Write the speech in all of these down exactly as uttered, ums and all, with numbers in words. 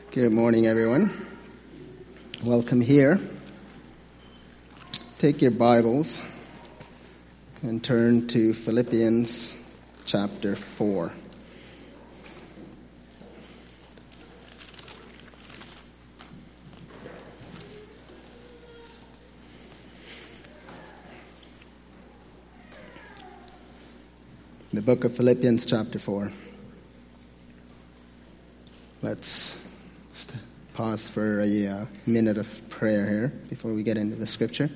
Good morning, everyone. Welcome here. Take your Bibles and turn to Philippians chapter four. The book of Philippians chapter four. Let's pause for a uh, minute of prayer here before we get into the scripture.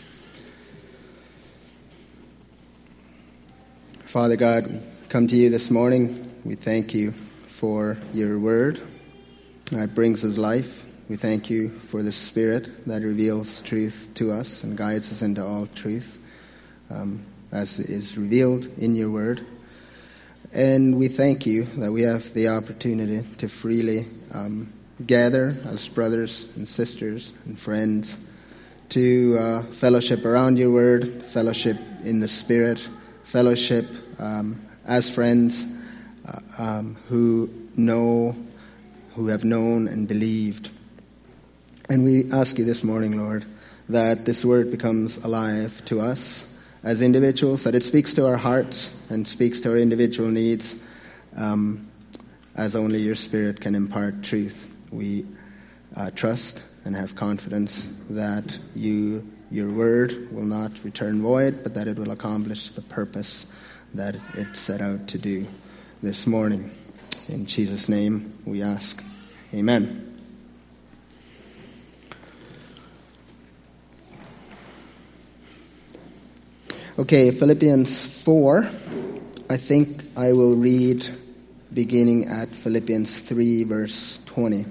Father God, we come to you this morning. We thank you for your word that brings us life. We thank you for the Spirit that reveals truth to us and guides us into all truth, um, as is revealed in your word. And we thank you that we have the opportunity to freely um, gather as brothers and sisters and friends to uh, fellowship around your word, fellowship in the Spirit, fellowship um, as friends uh, um, who know, who have known and believed. And we ask you this morning, Lord, that this word becomes alive to us as individuals, that it speaks to our hearts and speaks to our individual needs, um, as only your Spirit can impart truth. We uh, trust and have confidence that you, your word will not return void, but that it will accomplish the purpose that it set out to do this morning. In Jesus' name we ask. Amen. Okay, Philippians four. I think I will read beginning at Philippians three, verse twenty.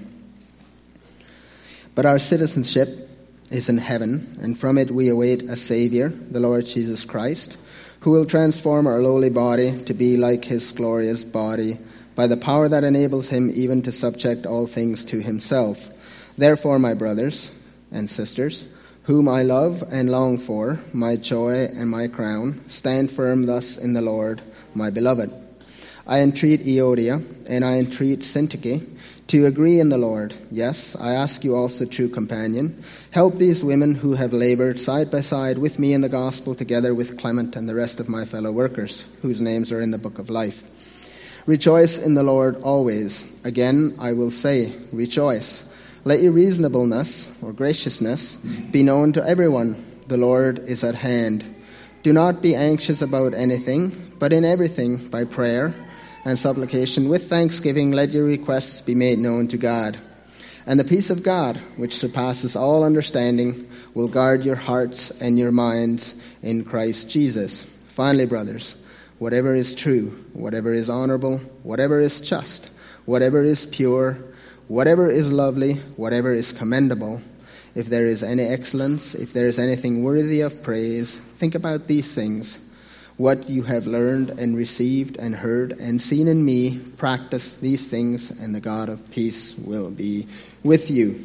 But our citizenship is in heaven, and from it we await a Savior, the Lord Jesus Christ, who will transform our lowly body to be like his glorious body, by the power that enables him even to subject all things to himself. Therefore, my brothers and sisters, whom I love and long for, my joy and my crown, stand firm thus in the Lord, my beloved. I entreat Euodia, and I entreat Syntyche, to agree in the Lord. Yes, I ask you also, true companion, help these women who have labored side by side with me in the gospel, together with Clement and the rest of my fellow workers, whose names are in the book of life. Rejoice in the Lord always. Again, I will say, rejoice. Let your reasonableness or graciousness be known to everyone. The Lord is at hand. Do not be anxious about anything, but in everything, by prayer and supplication with thanksgiving, let your requests be made known to God. And the peace of God, which surpasses all understanding, will guard your hearts and your minds in Christ Jesus. Finally, brothers, whatever is true, whatever is honorable, whatever is just, whatever is pure, whatever is lovely, whatever is commendable, if there is any excellence, if there is anything worthy of praise, think about these things. What you have learned and received and heard and seen in me, practice these things, and the God of peace will be with you.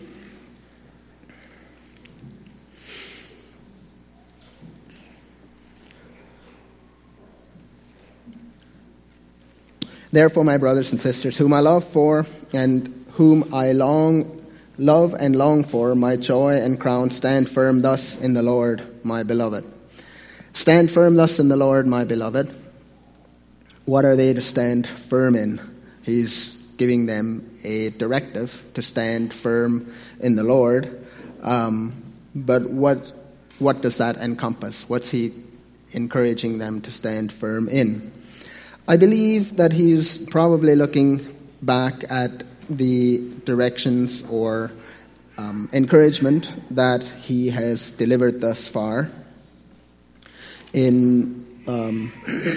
Therefore, my brothers and sisters, whom I love for and whom I long, love and long for, my joy and crown, stand firm thus in the Lord, my beloved. Stand firm thus in the Lord, my beloved. What are they to stand firm in? He's giving them a directive to stand firm in the Lord. Um, but what what does that encompass? What's he encouraging them to stand firm in? I believe that he's probably looking back at the directions or um, encouragement that he has delivered thus far in um,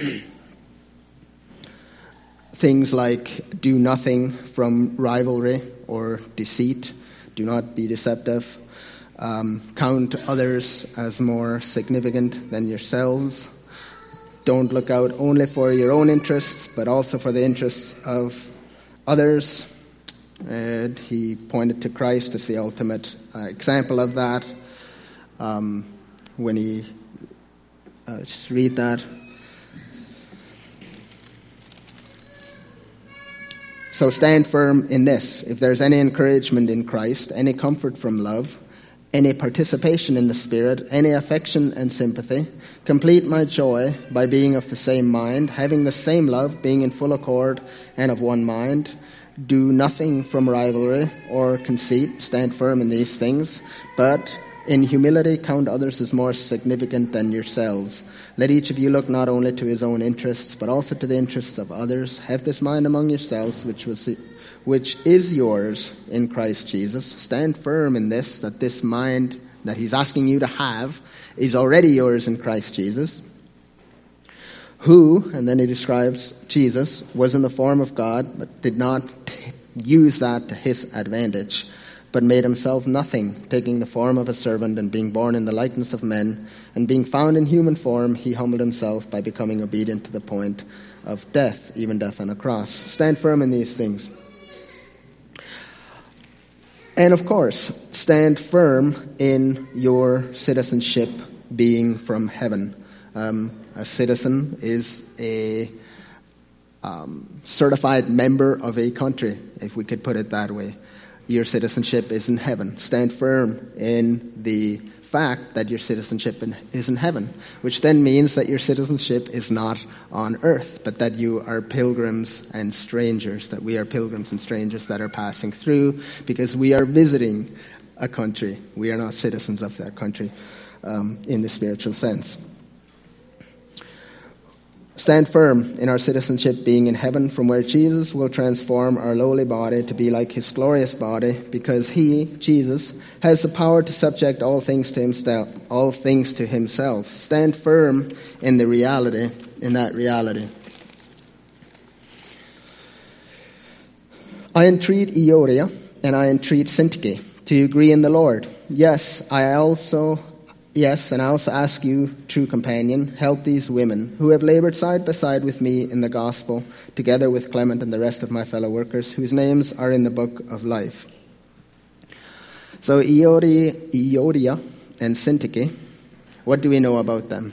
things like do nothing from rivalry or deceit, do not be deceptive, um, count others as more significant than yourselves, don't look out only for your own interests but also for the interests of others. And he pointed to Christ as the ultimate uh, example of that um, when he Uh, just read that. So stand firm in this. If there's any encouragement in Christ, any comfort from love, any participation in the Spirit, any affection and sympathy, complete my joy by being of the same mind, having the same love, being in full accord and of one mind. Do nothing from rivalry or conceit. Stand firm in these things, but in humility count others as more significant than yourselves. Let each of you look not only to his own interests, but also to the interests of others. Have this mind among yourselves, which was which is yours in Christ Jesus. Stand firm in this, that this mind that he's asking you to have is already yours in Christ Jesus, who, and then he describes Jesus, was in the form of God, but did not use that to his advantage, but made himself nothing, taking the form of a servant and being born in the likeness of men, and being found in human form, he humbled himself by becoming obedient to the point of death, even death on a cross. Stand firm in these things. And of course, stand firm in your citizenship being from heaven. Um, a citizen is a um, certified member of a country, if we could put it that way. Your citizenship is in heaven. Stand firm in the fact that your citizenship in, is in heaven, which then means that your citizenship is not on earth, but that you are pilgrims and strangers, that we are pilgrims and strangers that are passing through because we are visiting a country. We are not citizens of that country um, in the spiritual sense. Stand firm in our citizenship being in heaven, from where Jesus will transform our lowly body to be like his glorious body, because he, Jesus, has the power to subject all things to himself, all things to himself. Stand firm in the reality, in that reality. I entreat Euodia and I entreat Syntyche to agree in the Lord. Yes, I also Yes, and I also ask you, true companion, help these women who have labored side by side with me in the gospel, together with Clement and the rest of my fellow workers, whose names are in the book of life. So Euodia, Euodia and Syntyche, what do we know about them?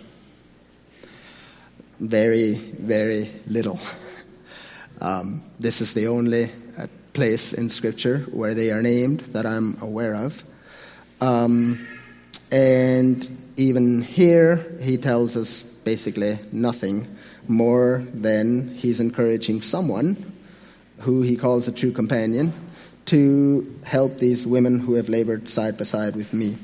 Very, very little. Um, this is the only uh, place in Scripture where they are named that I'm aware of. Um... And even here, he tells us basically nothing more than he's encouraging someone who he calls a true companion to help these women who have labored side by side with me.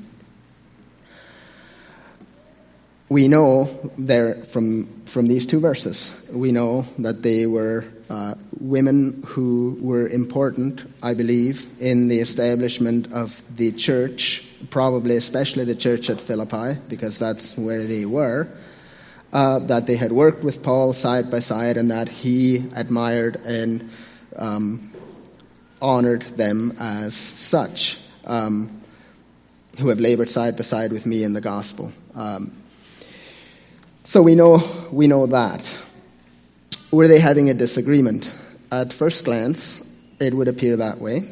We know there from from these two verses, we know that they were uh, women who were important, I believe, in the establishment of the church, probably especially the church at Philippi, because that's where they were, uh, that they had worked with Paul side by side, and that he admired and um, honored them as such, um, who have labored side by side with me in the gospel. Um, So we know we know that. Were they having a disagreement? At first glance, it would appear that way.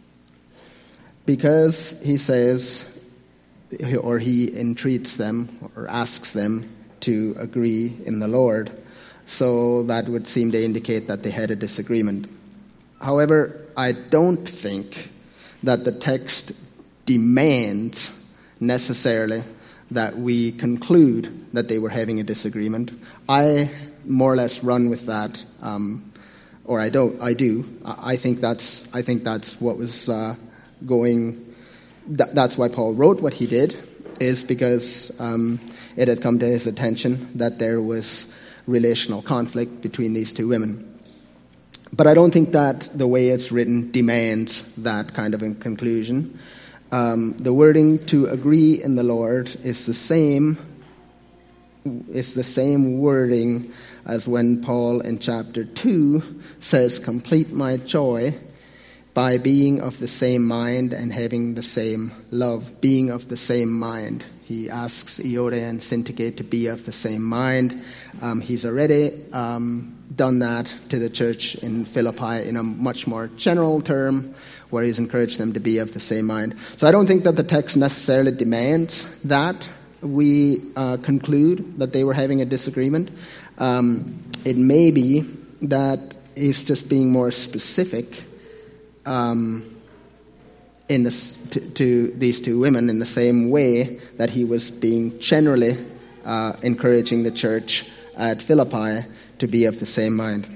Because he says, or he entreats them, or asks them to agree in the Lord. So that would seem to indicate that they had a disagreement. However, I don't think that the text demands necessarily that we conclude that they were having a disagreement. I more or less run with that, um, or I don't. I do. I think that's. I think that's what was uh, going. Th- that's why Paul wrote what he did, is because um, it had come to his attention that there was relational conflict between these two women. But I don't think that the way it's written demands that kind of a conclusion. Um, the wording "to agree in the Lord" is the same. It's the same wording as when Paul in chapter two says, "Complete my joy by being of the same mind and having the same love." Being of the same mind. He asks Euodia and Syntyche to be of the same mind. Um, he's already um, done that to the church in Philippi in a much more general term, where he's encouraged them to be of the same mind. So I don't think that the text necessarily demands that we uh, conclude that they were having a disagreement. Um, it may be that he's just being more specific um, in this, to, to these two women in the same way that he was being generally uh, encouraging the church at Philippi to be of the same mind.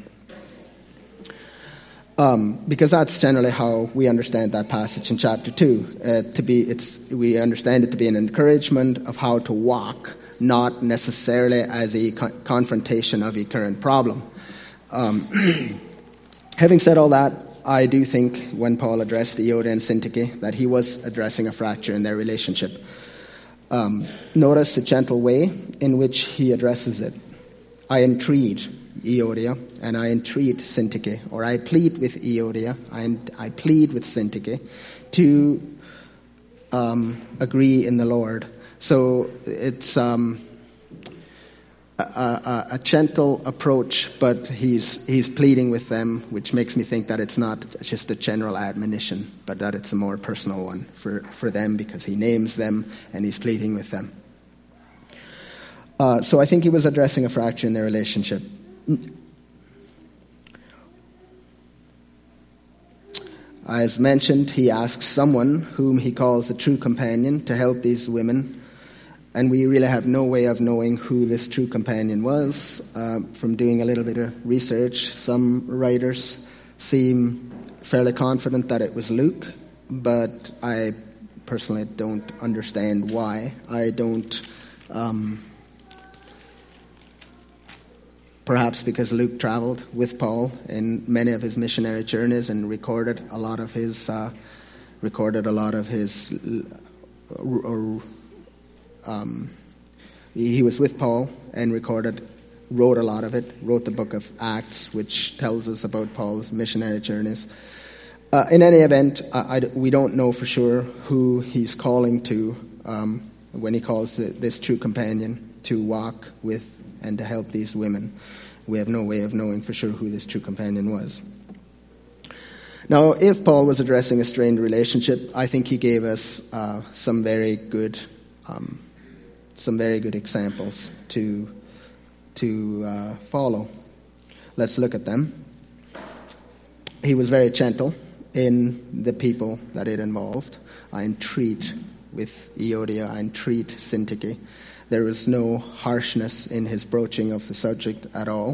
Um, because that's generally how we understand that passage in chapter two. Uh, to be, it's we understand it to be an encouragement of how to walk, not necessarily as a co- confrontation of a current problem. Um, having said all that, I do think when Paul addressed Euodia and Syntyche that he was addressing a fracture in their relationship. Um, notice the gentle way in which he addresses it. I entreat Euodia, and I entreat Syntyche, or I plead with Euodia, and I plead with Syntyche to um, agree in the Lord. So it's um, a, a, a gentle approach, but he's he's pleading with them, which makes me think that it's not just a general admonition, but that it's a more personal one for, for them, because he names them and he's pleading with them. Uh, so I think he was addressing a fracture in their relationship. As mentioned, he asks someone whom he calls a true companion to help these women, and we really have no way of knowing who this true companion was. Uh, from doing a little bit of research, some writers seem fairly confident that it was Luke, but I personally don't understand why. I don't... Um, Perhaps because Luke traveled with Paul in many of his missionary journeys and recorded a lot of his, uh, recorded a lot of his. Or, um, he was with Paul and recorded, wrote a lot of it. Wrote the book of Acts, which tells us about Paul's missionary journeys. Uh, in any event, I, I, we don't know for sure who he's calling to um, when he calls this true companion to walk with and to help these women. We have no way of knowing for sure who this true companion was. Now, if Paul was addressing a strained relationship, I think he gave us uh, some very good, um, some very good examples to to uh, follow. Let's look at them. He was very gentle in the people that it involved. I entreat with Euodia, I entreat Syntyche. There was no harshness in his broaching of the subject at all.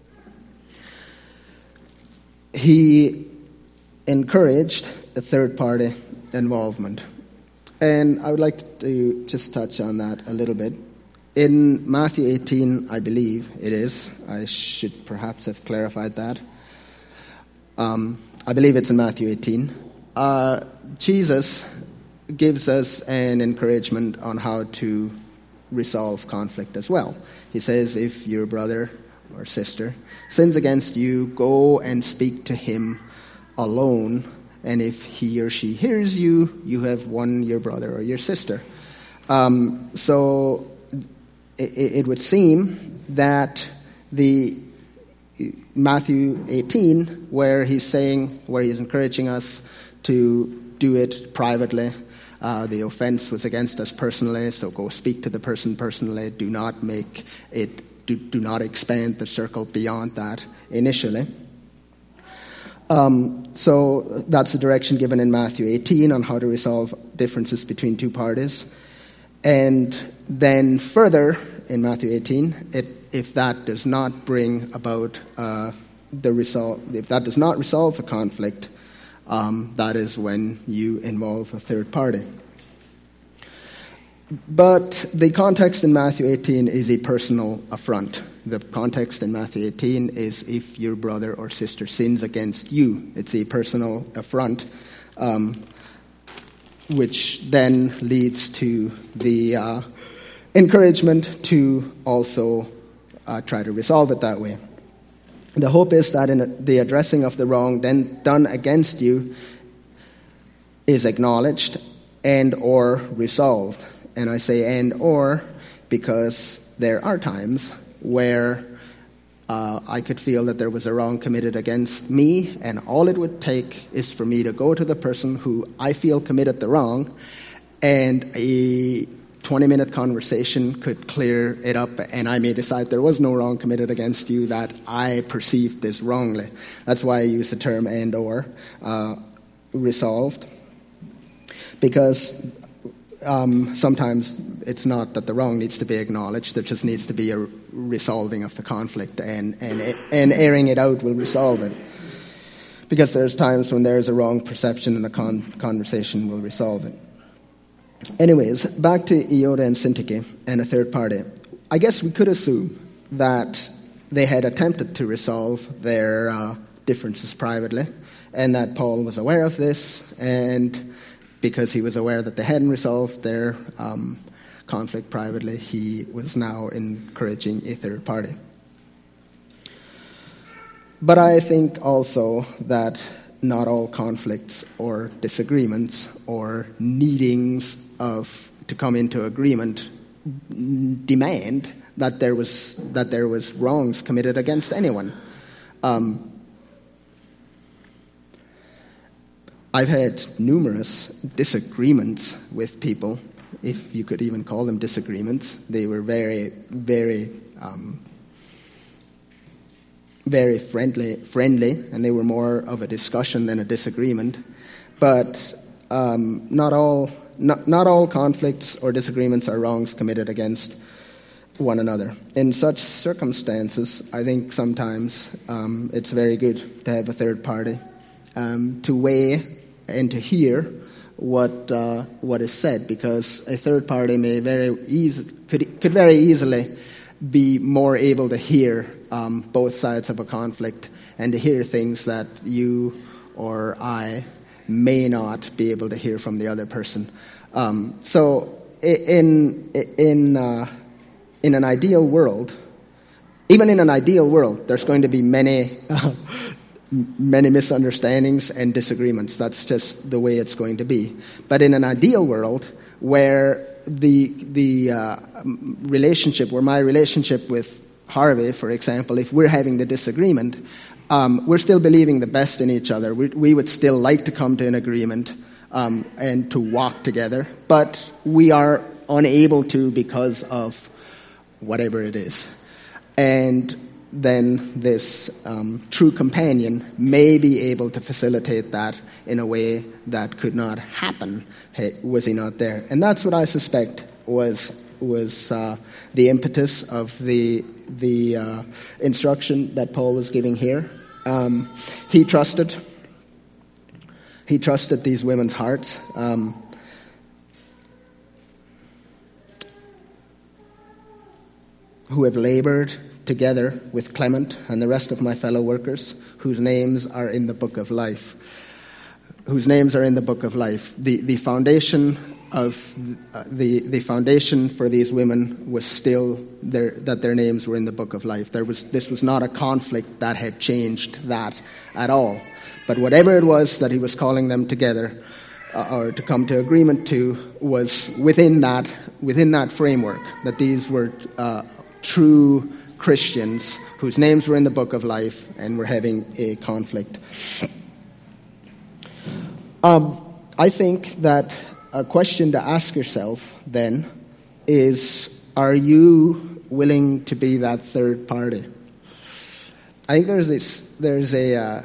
He encouraged a third-party involvement. And I would like to just touch on that a little bit. In Matthew eighteen, I believe it is. I should perhaps have clarified that. Um, I believe it's in Matthew eighteen. Uh, Jesus gives us an encouragement on how to resolve conflict as well. He says, if your brother or sister sins against you, go and speak to him alone, and if he or she hears you, you have won your brother or your sister. Um, so it, it would seem that the Matthew eighteen, where he's saying, where he's encouraging us to do it privately, Uh, the offense was against us personally, so go speak to the person personally. Do not make it, do, do not expand the circle beyond that initially. Um, so that's the direction given in Matthew eighteen on how to resolve differences between two parties. And then further in Matthew eighteen, it, if that does not bring about uh, the result, if that does not resolve the conflict, Um, that is when you involve a third party. But the context in Matthew eighteen is a personal affront. The context in Matthew eighteen is if your brother or sister sins against you. It's a personal affront, um, which then leads to the uh, encouragement to also uh, try to resolve it that way. The hope is that in the addressing of the wrong then done against you is acknowledged and or resolved. And I say and or because there are times where uh, I could feel that there was a wrong committed against me, and all it would take is for me to go to the person who I feel committed the wrong and uh, twenty-minute conversation could clear it up, and I may decide there was no wrong committed against you, that I perceived this wrongly. That's why I use the term and or uh, resolved, because um, sometimes it's not that the wrong needs to be acknowledged, there just needs to be a resolving of the conflict, and, and, and airing it out will resolve it. Because there's times when there's a wrong perception and a con- conversation will resolve it. Anyways, back to Euodia and Syntyche and a third party. I guess we could assume that they had attempted to resolve their uh, differences privately, and that Paul was aware of this, and because he was aware that they hadn't resolved their um, conflict privately, he was now encouraging a third party. But I think also that not all conflicts or disagreements or needings of to come into agreement demand that there was that there was wrongs committed against anyone. Um, I've had numerous disagreements with people, if you could even call them disagreements. They were very, very, um, very friendly, friendly, and they were more of a discussion than a disagreement. But um, not all, not, not all conflicts or disagreements are wrongs committed against one another. In such circumstances, I think sometimes um, it's very good to have a third party um, to weigh and to hear what uh, what is said, because a third party may very easy could could very easily be more able to hear um, both sides of a conflict and to hear things that you or I may not be able to hear from the other person. Um, so, in in uh, in an ideal world, even in an ideal world, there's going to be many. Uh, many misunderstandings and disagreements. That's just the way it's going to be. But in an ideal world where the the uh, relationship, where my relationship with Harvey, for example, if we're having the disagreement, um, we're still believing the best in each other. We, we would still like to come to an agreement um, and to walk together, but we are unable to because of whatever it is. And then this um, true companion may be able to facilitate that in a way that could not happen hey, was he not there. And that's what I suspect was was uh, the impetus of the the uh, instruction that Paul was giving here. Um, he trusted. He trusted these women's hearts. Um, who have labored together with Clement and the rest of my fellow workers, whose names are in the book of life. Whose names are in the book of life. The the foundation of uh, the the foundation for these women was still their, that their names were in the book of life. There was this was not a conflict that had changed that at all. But whatever it was that he was calling them together uh, or to come to agreement to was within that within that framework, that these were uh, true Christians whose names were in the book of life and were having a conflict. Um, I think that a question to ask yourself then is, are you willing to be that third party? I think there's this, there's a, uh,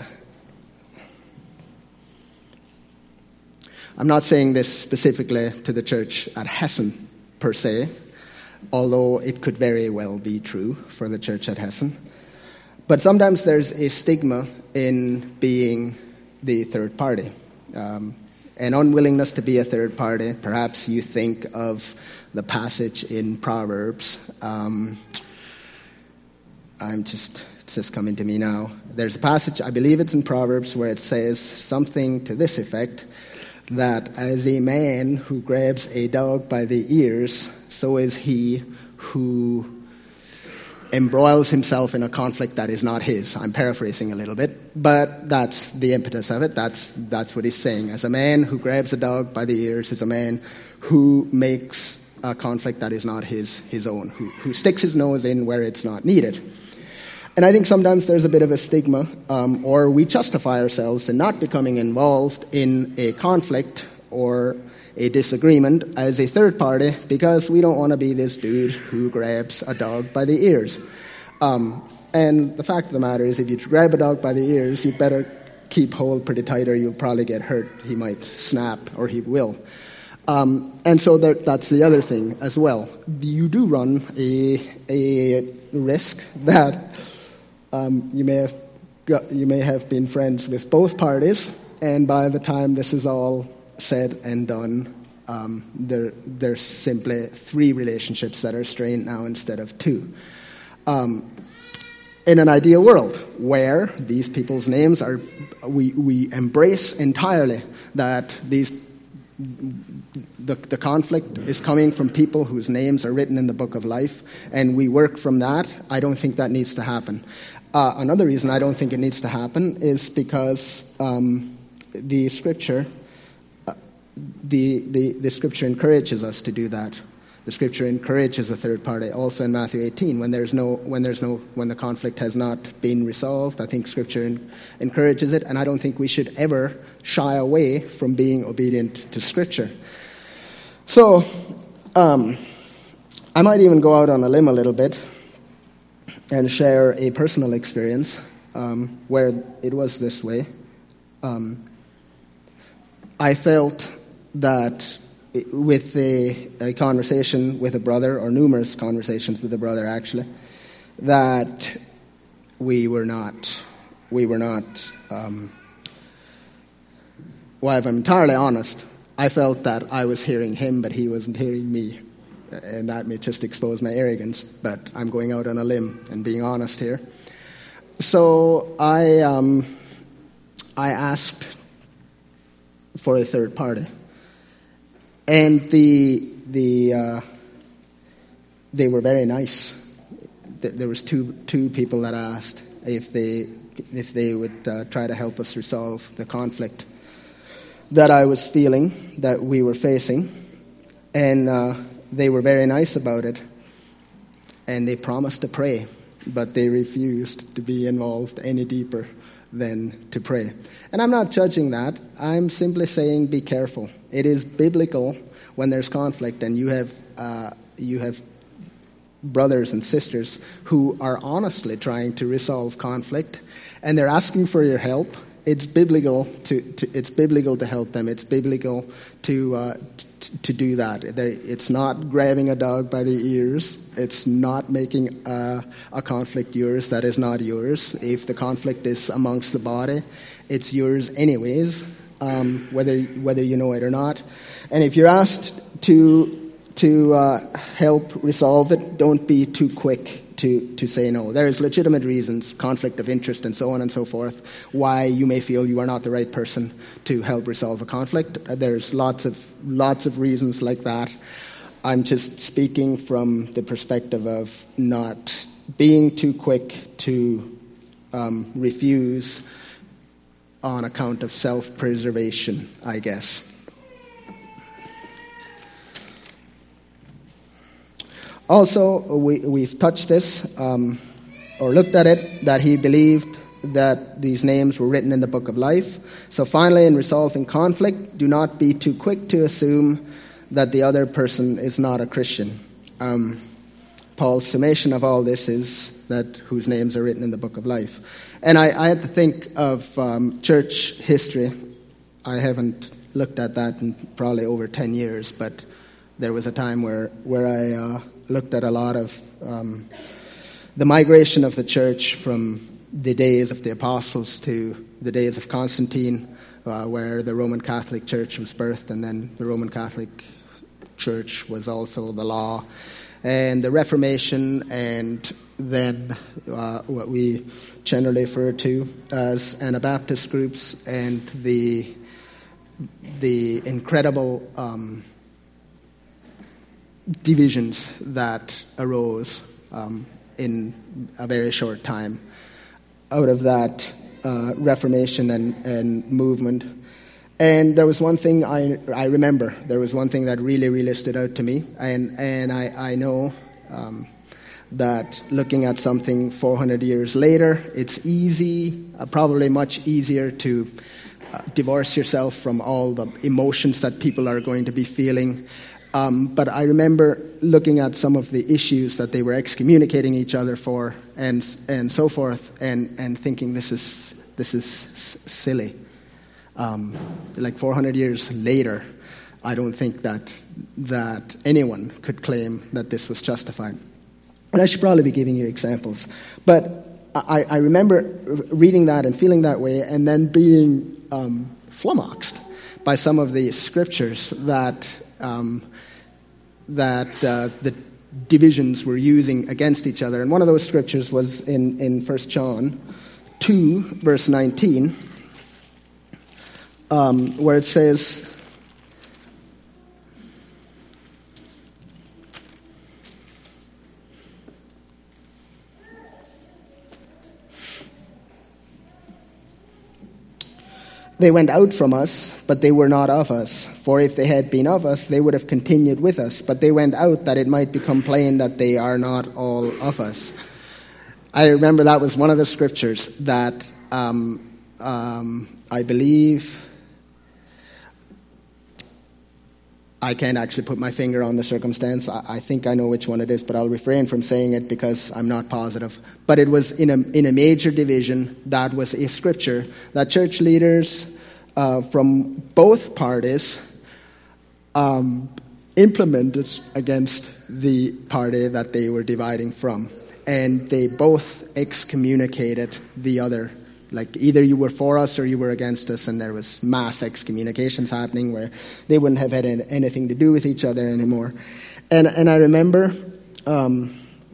I'm not saying this specifically to the church at Hessen per se, although it could very well be true for the church at Hessen. But sometimes there's a stigma in being the third party, um, an unwillingness to be a third party. Perhaps you think of the passage in Proverbs. Um, I'm just, it's just coming to me now. There's a passage, I believe it's in Proverbs, where it says something to this effect, that as a man who grabs a dog by the ears, so is he who embroils himself in a conflict that is not his. I'm paraphrasing a little bit, but that's the impetus of it. That's that's what he's saying. As a man who grabs a dog by the ears is a man who makes a conflict that is not his his own, who, who sticks his nose in where it's not needed. And I think sometimes there's a bit of a stigma, um, or we justify ourselves in not becoming involved in a conflict or a disagreement as a third party because we don't want to be this dude who grabs a dog by the ears. Um, and the fact of the matter is, if you grab a dog by the ears, you better keep hold pretty tight or you'll probably get hurt. He might snap or he will. Um, and so there, that's the other thing as well. You do run a, a risk that um, you may have got, you may have been friends with both parties, and by the time this is all said and done, um, there there's simply three relationships that are strained now instead of two. Um, in an ideal world where these people's names are, we we embrace entirely that these the, the conflict is coming from people whose names are written in the book of life, and we work from that. I don't think that needs to happen. Uh, another reason I don't think it needs to happen is because um, the scripture, uh, the, the the scripture encourages us to do that. The scripture encourages a third party. Also in Matthew eighteen, when there's no, when there's no, when the conflict has not been resolved, I think scripture in, encourages it, and I don't think we should ever shy away from being obedient to scripture. So, um, I might even go out on a limb a little bit and share a personal experience um, where it was this way. Um, I felt that with a, a conversation with a brother, or numerous conversations with a brother actually, that we were not, we were not, um, well, if I'm entirely honest, I felt that I was hearing him, but he wasn't hearing me. And that may just expose my arrogance, but I'm going out on a limb and being honest here. So I, um, I asked for a third party. And the the uh, they were very nice. There was two two people that asked if they if they would uh, try to help us resolve the conflict that I was feeling, that we were facing, and uh, they were very nice about it. And they promised to pray, but they refused to be involved any deeper than to pray. And I'm not judging that. I'm simply saying be careful. It is biblical when there's conflict and you have uh, you have brothers and sisters who are honestly trying to resolve conflict and they're asking for your help. It's biblical to, to it's biblical to help them. It's biblical to uh, t- to do that. It's not grabbing a dog by the ears. It's not making uh, a conflict yours that is not yours. If the conflict is amongst the body, it's yours anyways, um, whether whether you know it or not. And if you're asked to to uh, help resolve it, don't be too quick to, to say no. There's legitimate reasons, conflict of interest and so on and so forth, why you may feel you are not the right person to help resolve a conflict. There's lots of lots of reasons like that. I'm just speaking from the perspective of not being too quick to um, refuse on account of self-preservation, I guess. Also, we, we've touched this, um, or looked at it, that he believed that these names were written in the book of life. So finally, in resolving conflict, do not be too quick to assume that the other person is not a Christian. Um, Paul's summation of all this is that whose names are written in the book of life. And I, I had to think of um, church history. I haven't looked at that in probably over ten years, but there was a time where, where I... Uh, looked at a lot of um, the migration of the church from the days of the apostles to the days of Constantine, uh, where the Roman Catholic Church was birthed, and then the Roman Catholic Church was also the law, and the Reformation, and then uh, what we generally refer to as Anabaptist groups, and the the incredible um, divisions that arose um, in a very short time out of that uh, Reformation and, and movement. And there was one thing I I remember. There was one thing that really, really stood out to me. And, and I, I know um, that looking at something four hundred years later, it's easy, uh, probably much easier to uh, divorce yourself from all the emotions that people are going to be feeling. Um, but I remember looking at some of the issues that they were excommunicating each other for, and and so forth, and, and thinking this is this is s- silly. Um, like four hundred years later, I don't think that that anyone could claim that this was justified. And I should probably be giving you examples, but I, I remember reading that and feeling that way, and then being um, flummoxed by some of the scriptures that. Um, that uh, the divisions were using against each other. And one of those scriptures was in, in First John two, verse nineteen, um, where it says, "They went out from us, but they were not of us. For if they had been of us, they would have continued with us. But they went out that it might become plain that they are not all of us." I remember that was one of the scriptures that um, um, I believe, I can't actually put my finger on the circumstance. I, I think I know which one it is, but I'll refrain from saying it because I'm not positive. But it was in a in a major division. That was a scripture that church leaders uh, from both parties um, implemented against the party that they were dividing from, and they both excommunicated the other. Like either you were for us or you were against us, and there was mass excommunications happening where they wouldn't have had anything to do with each other anymore. And and I remember, um,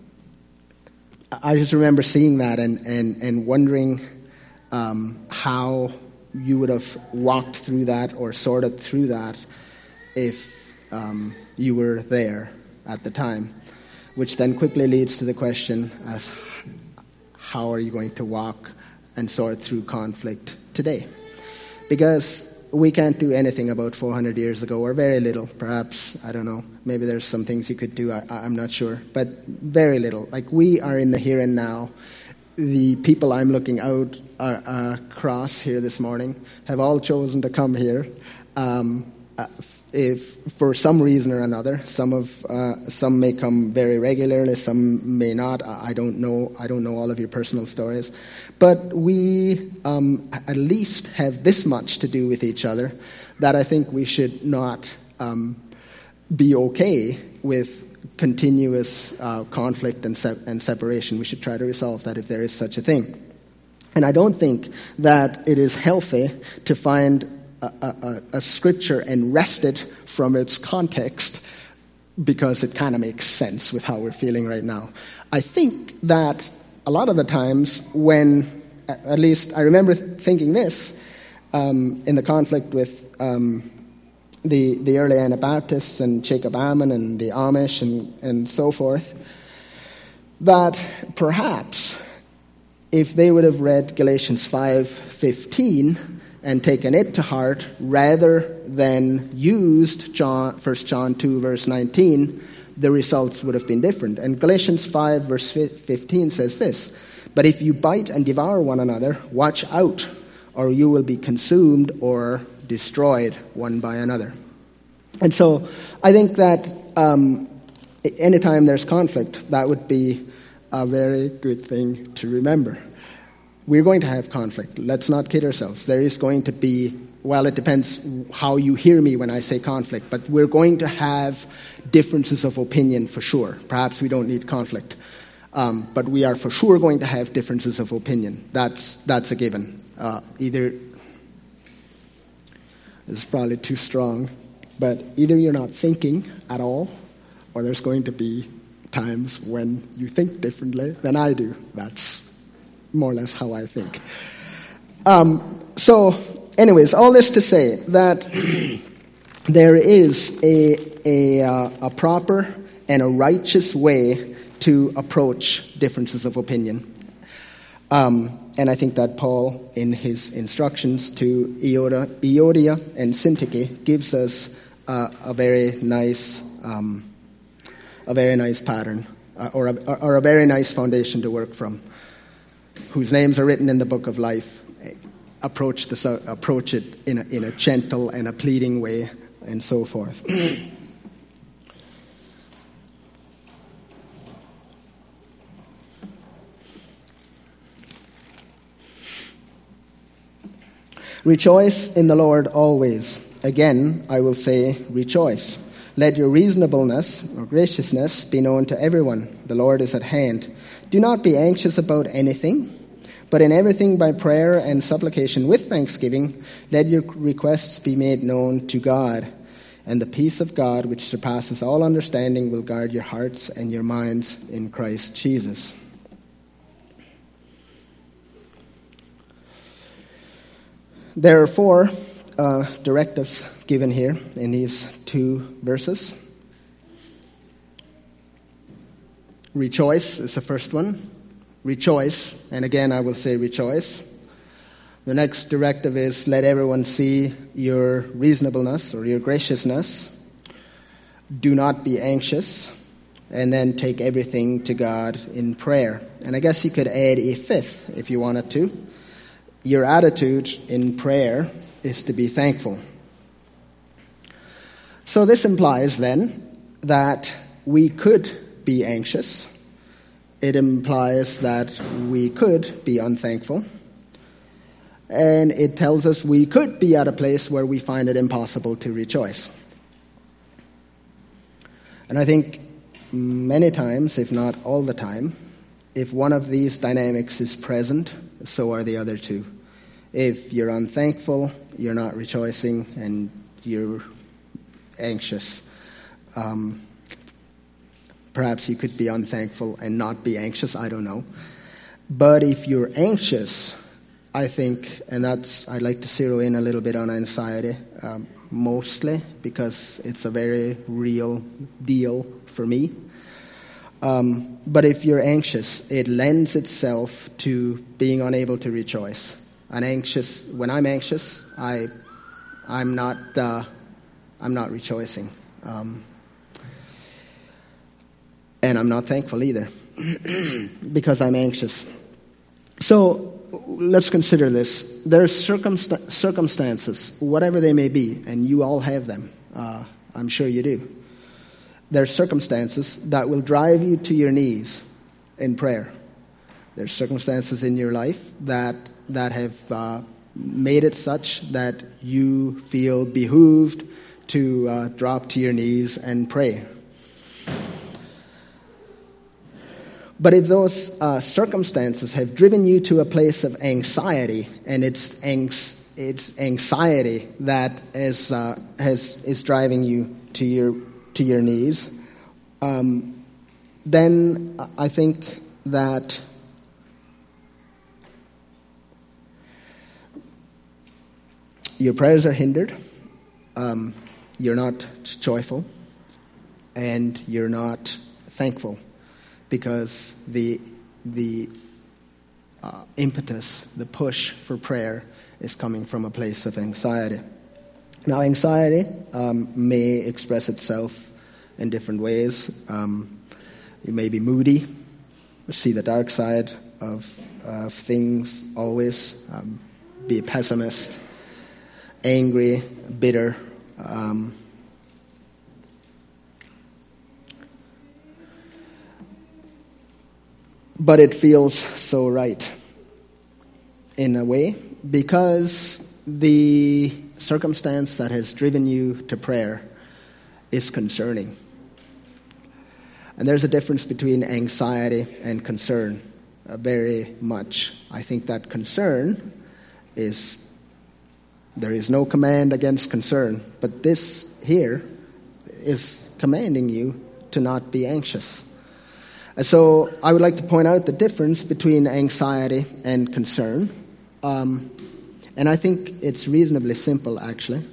I just remember seeing that and and and wondering um, how you would have walked through that or sorted through that if um, you were there at the time, which then quickly leads to the question as how are you going to walk and sort through conflict today? Because we can't do anything about four hundred years ago, or very little. Perhaps, I don't know, maybe there's some things you could do, I, I'm not sure, but very little. Like, we are in the here and now. The people I'm looking out uh, across here this morning have all chosen to come here um, uh, if for some reason or another. Some of uh, some may come very regularly, some may not. I don't know. I don't know all of your personal stories, but we um, at least have this much to do with each other that I think we should not um, be okay with continuous uh, conflict and, se- and separation. We should try to resolve that if there is such a thing. And I don't think that it is healthy to find A, a, a scripture and wrest it from its context because it kind of makes sense with how we're feeling right now. I think that a lot of the times when, at least I remember thinking this um, in the conflict with um, the, the early Anabaptists and Jacob Ammon and the Amish and, and so forth, that perhaps if they would have read Galatians five fifteen and taken it to heart rather than used John, First John two, verse nineteen, the results would have been different. And Galatians five, verse fifteen says this, "But if you bite and devour one another, watch out, or you will be consumed or destroyed one by another." And so I think that um, anytime there's conflict, that would be a very good thing to remember. We're going to have conflict. Let's not kid ourselves. There is going to be, well, it depends how you hear me when I say conflict, but we're going to have differences of opinion for sure. Perhaps we don't need conflict. Um, but we are for sure going to have differences of opinion. That's that's a given. Uh, either, this is probably too strong, but either you're not thinking at all, or there's going to be times when you think differently than I do. That's more or less how I think. Um, so, anyways, all this to say that there is a a, uh, a proper and a righteous way to approach differences of opinion. Um, and I think that Paul, in his instructions to Euodia, Euodia and Syntyche, gives us uh, a very nice um, a very nice pattern, uh, or, a, or a very nice foundation to work from, whose names are written in the book of life. approach the su- approach it in a, in a gentle and a pleading way, and so forth. Rejoice in the Lord always. Again, I will say, rejoice. Let your reasonableness or graciousness be known to everyone. The Lord is at hand. Do not be anxious about anything, but in everything by prayer and supplication with thanksgiving, let your requests be made known to God. And the peace of God, which surpasses all understanding, will guard your hearts and your minds in Christ Jesus. There are four uh, directives given here in these two verses. Rejoice is the first one. Rejoice, and again I will say rejoice. The next directive is let everyone see your reasonableness or your graciousness. Do not be anxious. And then take everything to God in prayer. And I guess you could add a fifth if you wanted to. Your attitude in prayer is to be thankful. So this implies then that we could be anxious. It implies that we could be unthankful. And it tells us we could be at a place where we find it impossible to rejoice. And I think many times, if not all the time, if one of these dynamics is present, so are the other two. If you're unthankful, you're not rejoicing, and you're anxious. Um, perhaps you could be unthankful and not be anxious, I don't know. But if you're anxious, I think, and that's, I'd like to zero in a little bit on anxiety, um, mostly, because it's a very real deal for me. Um, but if you're anxious, it lends itself to being unable to rejoice. And anxious, when I'm anxious, I, I'm not, uh, I'm not rejoicing, um, and I'm not thankful either, because I'm anxious. So let's consider this. There are circumst- circumstances, whatever they may be, and you all have them. Uh, I'm sure you do. There are circumstances that will drive you to your knees in prayer. There are circumstances in your life that that have uh, made it such that you feel behooved to uh, drop to your knees and pray. But if those uh, circumstances have driven you to a place of anxiety, and it's anx- it's anxiety that is uh, has is driving you to your to your knees, um, then I think that your prayers are hindered, um, you're not joyful, and you're not thankful, because the the uh, impetus, the push for prayer is coming from a place of anxiety. Now, anxiety um, may express itself in different ways. Um, you may be moody, see the dark side of, of things always, um, be a pessimist, angry, bitter. Um, but it feels so right in a way, because the circumstance that has driven you to prayer is concerning. And there's a difference between anxiety and concern, uh, very much. I think that concern is, there is no command against concern, but this here is commanding you to not be anxious. And so I would like to point out the difference between anxiety and concern. Um, and I think it's reasonably simple, actually.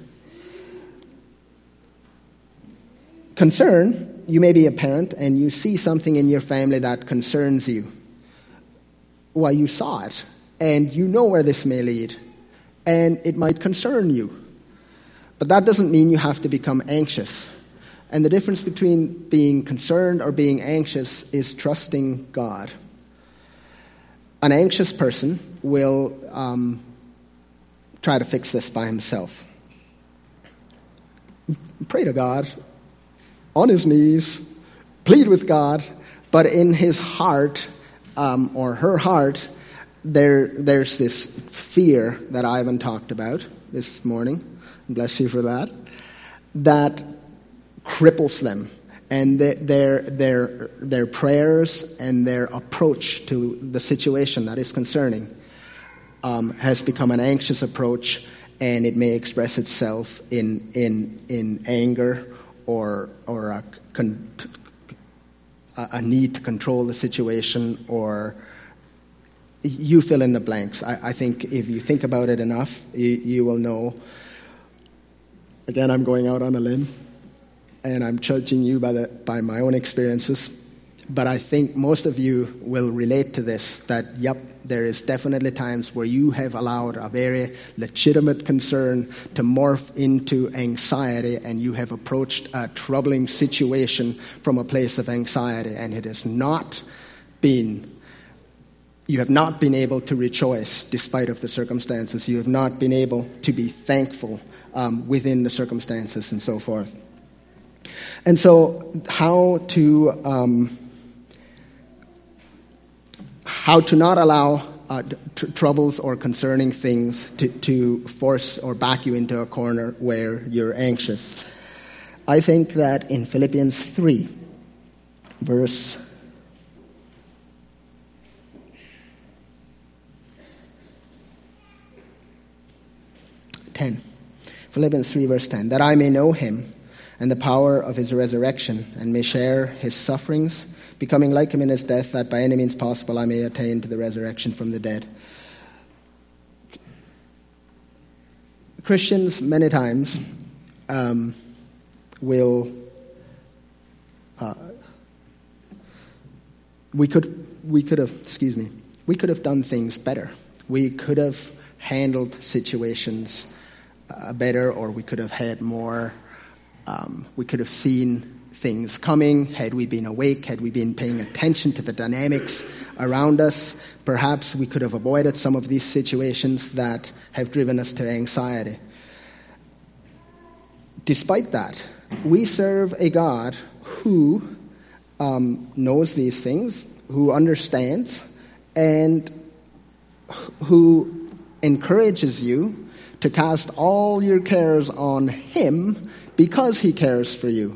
Concern, you may be a parent and you see something in your family that concerns you. Well, you saw it, and you know where this may lead, and it might concern you. But that doesn't mean you have to become anxious. And the difference between being concerned or being anxious is trusting God. An anxious person will um, try to fix this by himself. Pray to God, on his knees, plead with God, but in his heart, um, or her heart, there there's this fear that Ivan talked about this morning, bless you for that, that cripples them. And their their their prayers and their approach to the situation that is concerning um, has become an anxious approach, and it may express itself in in in anger or or a, con, a need to control the situation, or you fill in the blanks. I, I think if you think about it enough, you, you will know. Again, I'm going out on a limb, and I'm judging you by the by my own experiences. But I think most of you will relate to this, that, yep, there is definitely times where you have allowed a very legitimate concern to morph into anxiety, and you have approached a troubling situation from a place of anxiety, and it has not been, you have not been able to rejoice despite of the circumstances. You have not been able to be thankful um, within the circumstances and so forth. And so how to um, how to not allow uh, tr- troubles or concerning things to, to force or back you into a corner where you're anxious. I think that in Philippians three, verse ten. Philippians three, verse ten. That I may know him and the power of his resurrection, and may share his sufferings, becoming like him in his death, that by any means possible I may attain to the resurrection from the dead. Christians many times um, will uh, we could we could have excuse me we could have done things better. We could have handled situations uh, better, or we could have had more. Um, we could have seen things coming had we been awake, had we been paying attention to the dynamics around us. Perhaps we could have avoided some of these situations that have driven us to anxiety. Despite that, we serve a God who um, knows these things, who understands, and who encourages you to cast all your cares on him because he cares for you.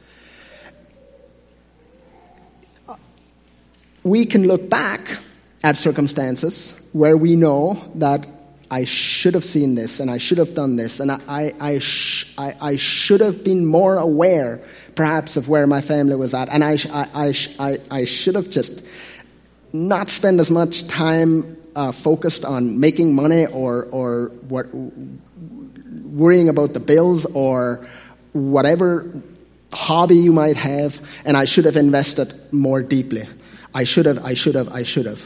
We can look back at circumstances where we know that I should have seen this, and I should have done this, and I, I, I, sh- I, I should have been more aware, perhaps, of where my family was at, and I, I, I, I, I should have just not spent as much time uh, focused on making money or or what, worrying about the bills or whatever hobby you might have, and I should have invested more deeply. I should have, I should have, I should have.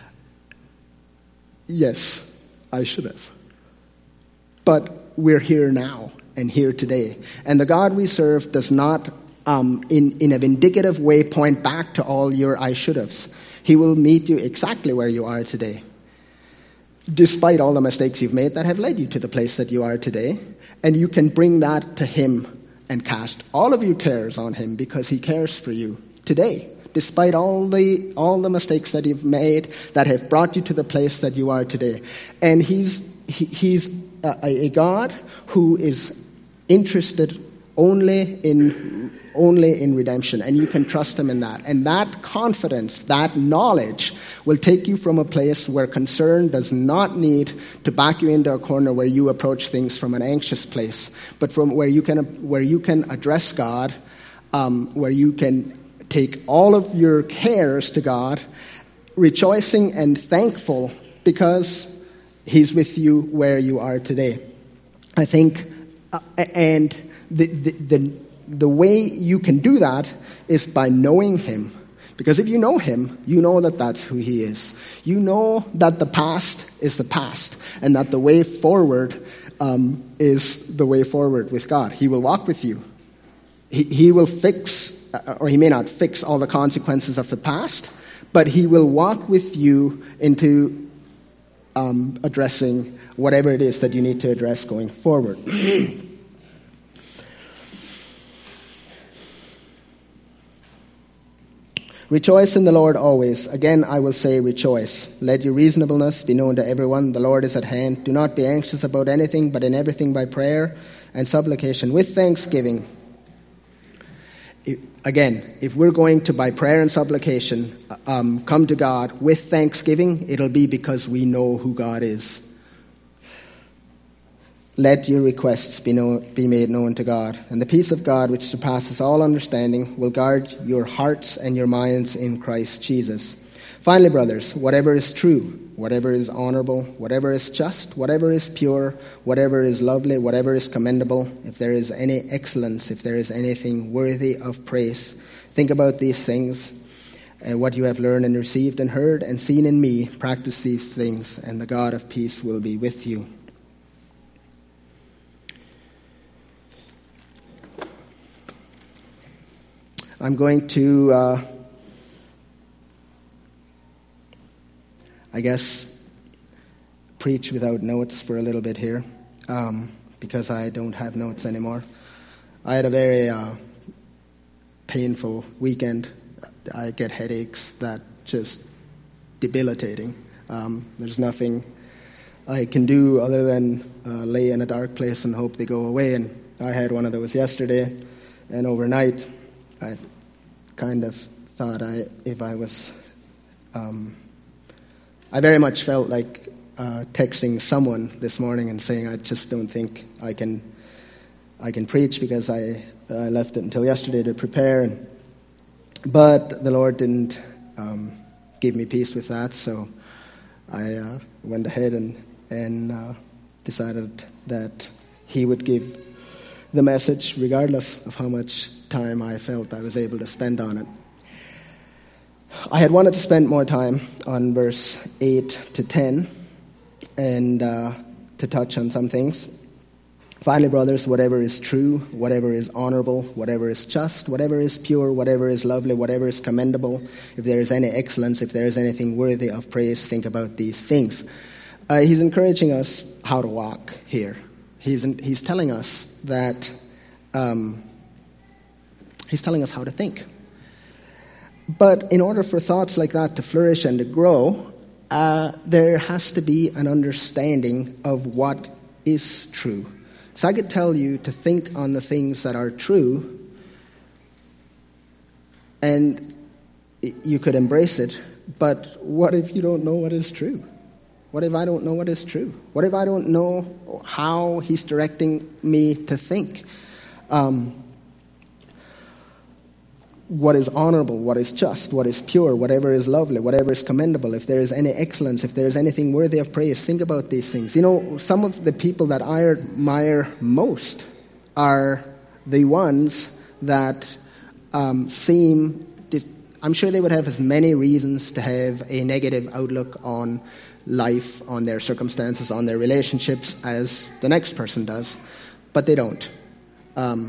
Yes, I should have. But we're here now and here today. And the God we serve does not, um, in, in a vindicative way, point back to all your I should haves. He will meet you exactly where you are today, despite all the mistakes you've made that have led you to the place that you are today. And you can bring that to him and cast all of your cares on him because he cares for you today, despite all the all the mistakes that you've made that have brought you to the place that you are today. And he's he, he's a, a God who is interested only in only in redemption, and you can trust him in that. And that confidence, that knowledge, will take you from a place where concern does not need to back you into a corner where you approach things from an anxious place, but from where you can where you can address God, um, where you can take all of your cares to God, rejoicing and thankful because he's with you where you are today. I think, uh, and the, the the the way you can do that is by knowing him. Because if you know him, you know that that's who he is. You know that the past is the past, and that the way forward um, is the way forward with God. He will walk with you. He, he will fix, or he may not fix all the consequences of the past, but he will walk with you into um, addressing whatever it is that you need to address going forward. Rejoice in the Lord always. Again, I will say rejoice. Let your reasonableness be known to everyone. The Lord is at hand. Do not be anxious about anything, but in everything by prayer and supplication with thanksgiving. Again, if we're going to, by prayer and supplication, um, come to God with thanksgiving, it'll be because we know who God is. Let your requests be, known, be made known to God, and the peace of God, which surpasses all understanding, will guard your hearts and your minds in Christ Jesus. Finally, brothers, whatever is true, whatever is honorable, whatever is just, whatever is pure, whatever is lovely, whatever is commendable, if there is any excellence, if there is anything worthy of praise, think about these things, and what you have learned and received and heard and seen in me, practice these things, and the God of peace will be with you. I'm going to, uh, I guess, preach without notes for a little bit here, um, because I don't have notes anymore. I had a very uh, painful weekend. I get headaches that just debilitating. Um, there's nothing I can do other than uh, lay in a dark place and hope they go away. And I had one of those yesterday, and overnight I kind of thought I, if I was, um, I very much felt like uh, texting someone this morning and saying I just don't think I can, I can preach because I, I left it until yesterday to prepare. And, but the Lord didn't um, give me peace with that, so I uh, went ahead and and uh, decided that He would give the message regardless of how much time I felt I was able to spend on it. I had wanted to spend more time on verse eight to ten and uh, to touch on some things. Finally, brothers, whatever is true, whatever is honorable, whatever is just, whatever is pure, whatever is lovely, whatever is commendable, if there is any excellence, if there is anything worthy of praise, think about these things. Uh, he's encouraging us how to walk here. He's, in, he's telling us that... Um, He's telling us how to think. But in order for thoughts like that to flourish and to grow, uh, there has to be an understanding of what is true. So I could tell you to think on the things that are true, and you could embrace it, but what if you don't know what is true? What if I don't know what is true? What if I don't know how He's directing me to think? Um... What is honorable, what is just, what is pure, whatever is lovely, whatever is commendable, if there is any excellence, if there is anything worthy of praise, think about these things. You know, some of the people that I admire most are the ones that um, seem, I'm sure they would have as many reasons to have a negative outlook on life, on their circumstances, on their relationships as the next person does, but they don't. Um,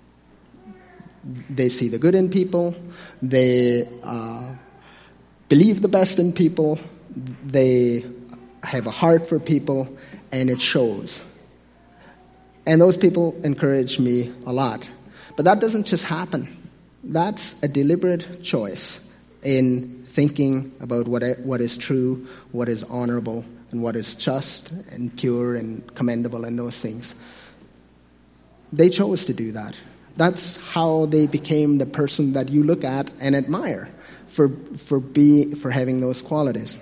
They see the good in people, they uh, believe the best in people, they have a heart for people, and it shows. And those people encourage me a lot. But that doesn't just happen. That's a deliberate choice in thinking about what what is true, what is honorable, and what is just and pure and commendable and those things. They chose to do that. That's how they became the person that you look at and admire for for be for having those qualities.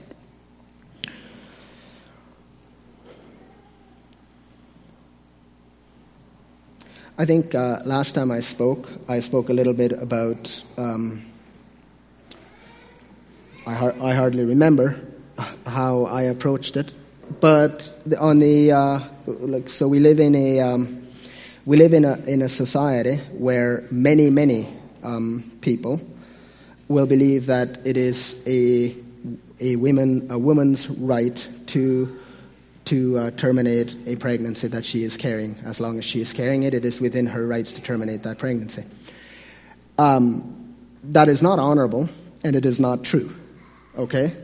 I think uh, last time I spoke, I spoke a little bit about. Um, I har- I hardly remember how I approached it, but on the uh, like, so we live in a. Um, We live in a in a society where many, many um, people will believe that it is a a woman a woman's right to to uh, terminate a pregnancy that she is carrying. As long as she is carrying it, it is within her rights to terminate that pregnancy. Um, that is not honorable, and it is not true. Okay,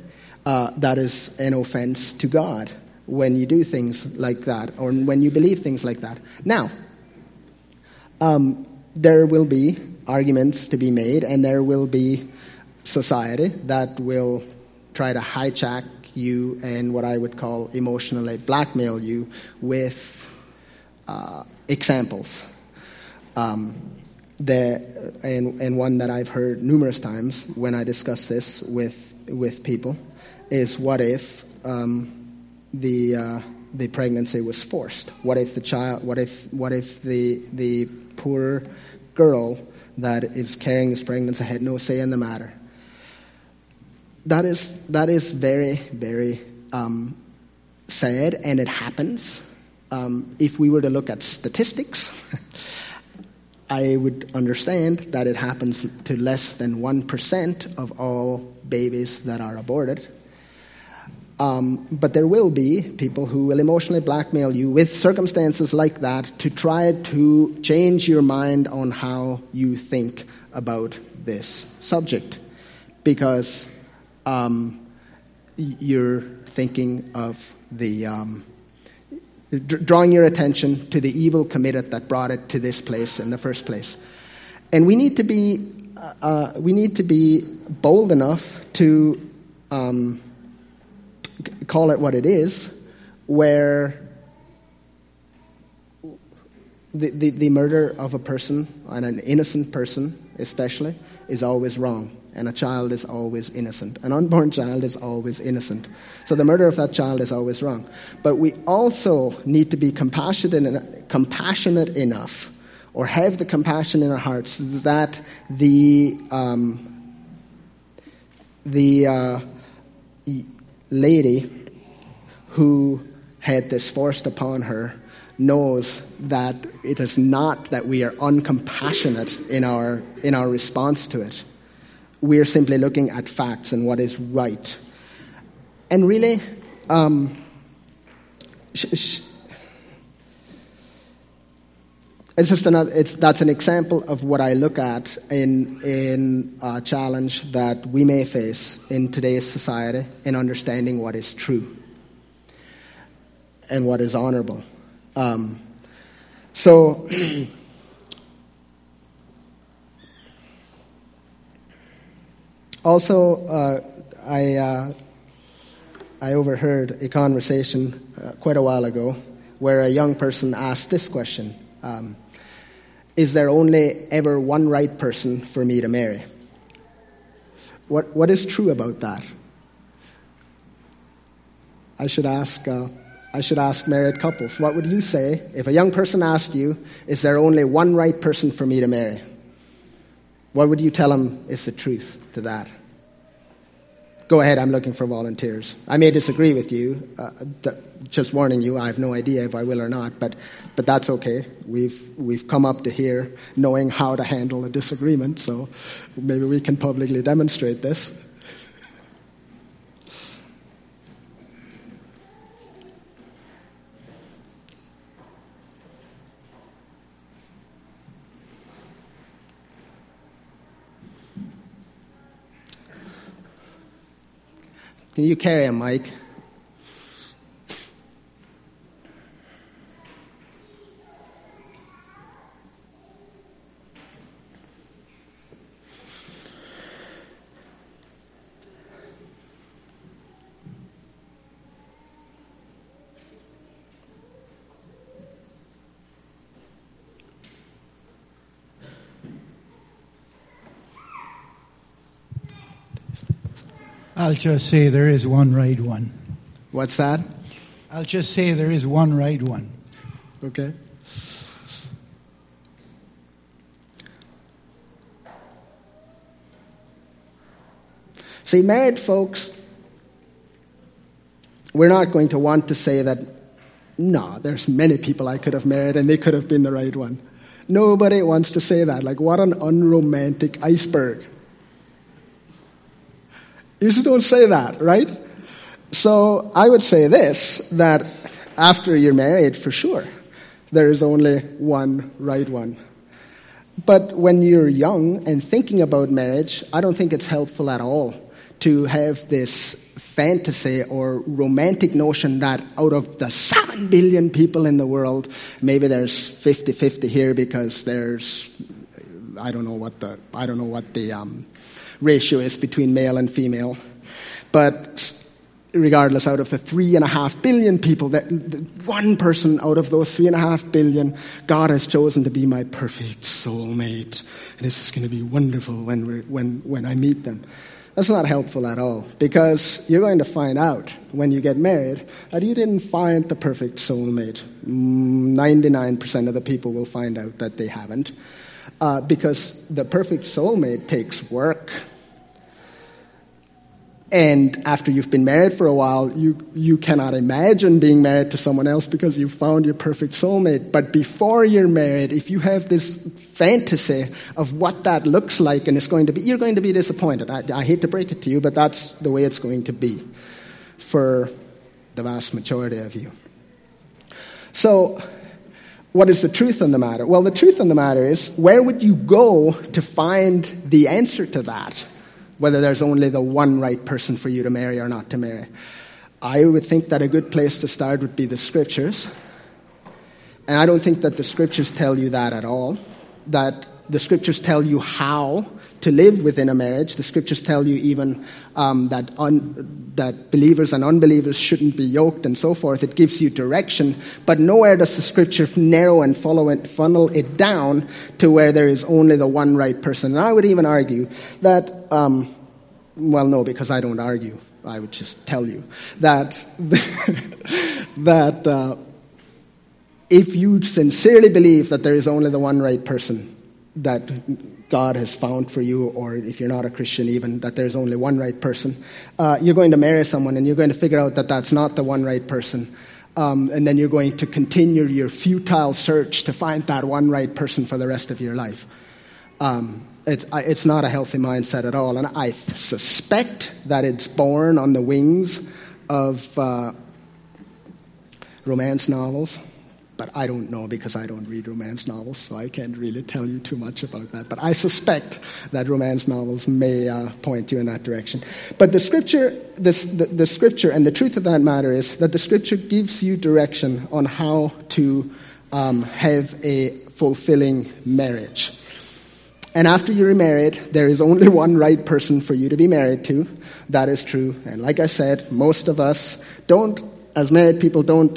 uh, that is an offense to God when you do things like that, or when you believe things like that. Now, um, there will be arguments to be made, and there will be society that will try to hijack you and what I would call emotionally blackmail you with uh, examples. Um, the and, and one that I've heard numerous times when I discuss this with with people is, what if um, the uh, the pregnancy was forced? What if the child? What if what if the the poor girl that is carrying this pregnancy had no say in the matter? That is that is very, very um, sad, and it happens. Um, if we were to look at statistics, I would understand that it happens to less than one percent of all babies that are aborted. Um, but there will be people who will emotionally blackmail you with circumstances like that to try to change your mind on how you think about this subject, because Um, you're thinking of the um, d- drawing your attention to the evil committed that brought it to this place in the first place, and we need to be uh, we need to be bold enough to um, c- call it what it is, where the, the the murder of a person, and an innocent person especially, is always wrong. And a child is always innocent. An unborn child is always innocent. So the murder of that child is always wrong. But we also need to be compassionate, compassionate enough, or have the compassion in our hearts, that the um, the uh, lady who had this forced upon her knows that it is not that we are uncompassionate in our in our response to it. We are simply looking at facts and what is right. And really, um, sh- sh- it's just another. It's that's an example of what I look at in in a challenge that we may face in today's society in understanding what is true and what is honorable. Um, so. Also, uh, I uh, I overheard a conversation uh, quite a while ago where a young person asked this question: um, "Is there only ever one right person for me to marry?" What what is true about that? I should ask uh, I should ask married couples. What would you say if a young person asked you, "Is there only one right person for me to marry?" What would you tell them is the truth to that? Go ahead, I'm looking for volunteers. I may disagree with you. Uh, th- just warning you, I have no idea if I will or not, but but that's okay. We've we've come up to here knowing how to handle a disagreement, so maybe we can publicly demonstrate this. Can you carry a mic? I'll just say there is one right one. What's that? I'll just say there is one right one. Okay. See, married folks, we're not going to want to say that, no, there's many people I could have married and they could have been the right one. Nobody wants to say that. Like, what an unromantic iceberg. You just don't say that, right? So I would say this, that after you're married, for sure, there is only one right one. But when you're young and thinking about marriage, I don't think it's helpful at all to have this fantasy or romantic notion that out of the seven billion people in the world, maybe there's fifty-fifty here because there's, I don't know what the, I don't know what the um, ratio is between male and female. But regardless, out of the three and a half billion people, that one person out of those three and a half billion, God has chosen to be my perfect soulmate, and this is going to be wonderful when we're, when when I meet them. That's not helpful at all, because you're going to find out when you get married that you didn't find the perfect soulmate. ninety-nine percent of the people will find out that they haven't, uh, because the perfect soulmate takes work. And after you've been married for a while, you, you cannot imagine being married to someone else because you've found your perfect soulmate. But before you're married, if you have this fantasy of what that looks like and it's going to be, you're going to be disappointed. I, I hate to break it to you, but that's the way it's going to be for the vast majority of you. So, what is the truth on the matter? Well, the truth on the matter is, where would you go to find the answer to that? Whether there's only the one right person for you to marry or not to marry. I would think that a good place to start would be the Scriptures. And I don't think that the Scriptures tell you that at all. That the Scriptures tell you how to live within a marriage. The Scriptures tell you even um, that un- that believers and unbelievers shouldn't be yoked and so forth. It gives you direction. But nowhere does the Scripture narrow and follow it, funnel it down to where there is only the one right person. And I would even argue that, um, well, no, because I don't argue. I would just tell you that, that uh, if you sincerely believe that there is only the one right person that God has found for you, or if you're not a Christian even, that there's only one right person, uh, you're going to marry someone and you're going to figure out that that's not the one right person. Um, and then you're going to continue your futile search to find that one right person for the rest of your life. Um, it, it's not a healthy mindset at all. And I suspect that it's born on the wings of uh, romance novels. But I don't know because I don't read romance novels, so I can't really tell you too much about that. But I suspect that romance novels may uh, point you in that direction. But the scripture, this, the, the scripture, and the truth of that matter is that the scripture gives you direction on how to um, have a fulfilling marriage. And after you're married, there is only one right person for you to be married to. That is true. And like I said, most of us don't, as married people, don't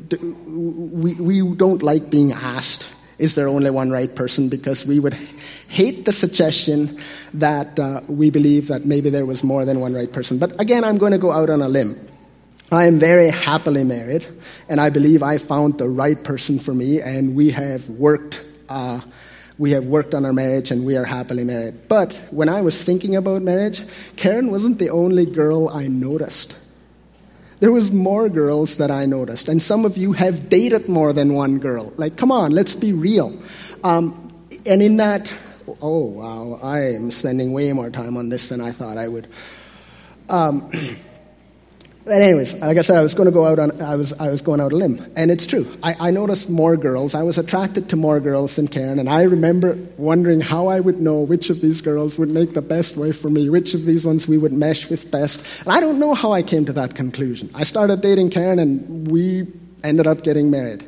we, we don't like being asked, is there only one right person? Because we would hate the suggestion that uh, we believe that maybe there was more than one right person. But again, I'm going to go out on a limb. I am very happily married, and I believe I found the right person for me, and we have worked uh, we have worked on our marriage, and we are happily married. But when I was thinking about marriage, Karen wasn't the only girl I noticed. There was more girls that I noticed. And some of you have dated more than one girl. Like, come on, let's be real. Um, and in that, oh, wow, I am spending way more time on this than I thought I would. Um, but anyways, like I said, I was going to go out on, I was I was going out a limb. And it's true. I, I noticed more girls. I was attracted to more girls than Karen. And I remember wondering how I would know which of these girls would make the best wife for me, which of these ones we would mesh with best. And I don't know how I came to that conclusion. I started dating Karen, and we ended up getting married.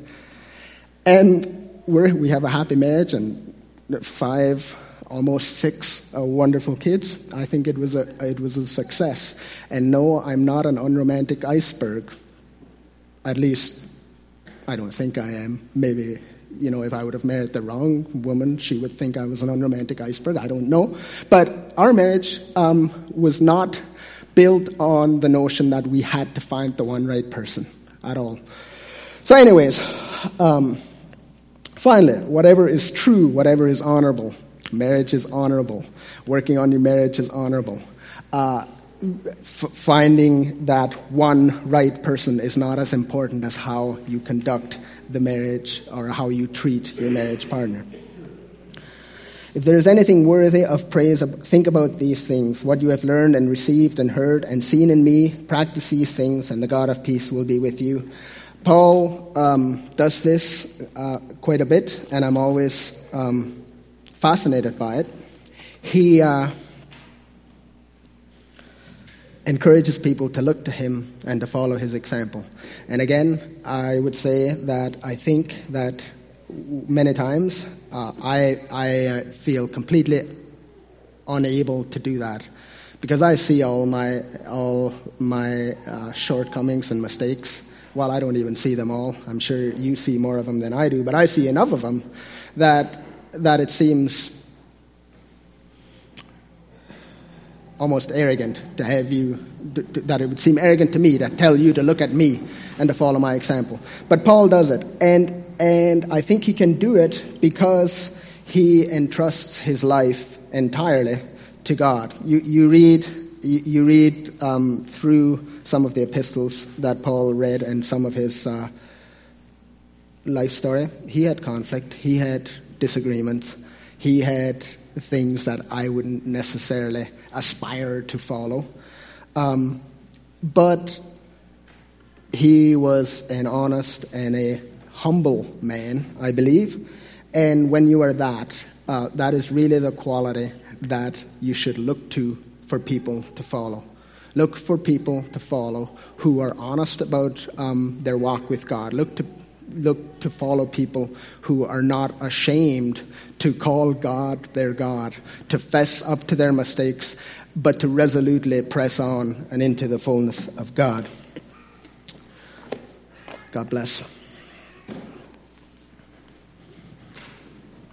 And we're, we have a happy marriage and five, almost six uh, wonderful kids. I think it was a it was a success. And no, I'm not an unromantic iceberg. At least, I don't think I am. Maybe, you know, if I would have married the wrong woman, she would think I was an unromantic iceberg. I don't know. But our marriage um, was not built on the notion that we had to find the one right person at all. So anyways, um, finally, whatever is true, whatever is honorable, marriage is honorable. Working on your marriage is honorable. Uh, f- finding that one right person is not as important as how you conduct the marriage or how you treat your marriage partner. If there is anything worthy of praise, think about these things. What you have learned and received and heard and seen in me, practice these things, and the God of peace will be with you. Paul um, does this uh, quite a bit, and I'm always um, fascinated by it. He uh, encourages people to look to him and to follow his example. And again, I would say that I think that many times uh, I, I feel completely unable to do that, because I see all my all my uh, shortcomings and mistakes. Well, I don't even see them all. I'm sure you see more of them than I do, but I see enough of them that that it seems almost arrogant to have you, that it would seem arrogant to me to tell you to look at me and to follow my example. But Paul does it, and and I think he can do it because he entrusts his life entirely to God. You you read you, you read um, through some of the epistles that Paul read and some of his uh, life story. He had conflict. He had disagreements. He had things that I wouldn't necessarily aspire to follow. Um, but he was an honest and a humble man, I believe. And when you are that, uh, that is really the quality that you should look to for people to follow. Look for people to follow who are honest about um, their walk with God. Look to Look to follow people who are not ashamed to call God their God, to fess up to their mistakes, but to resolutely press on and into the fullness of God. God bless.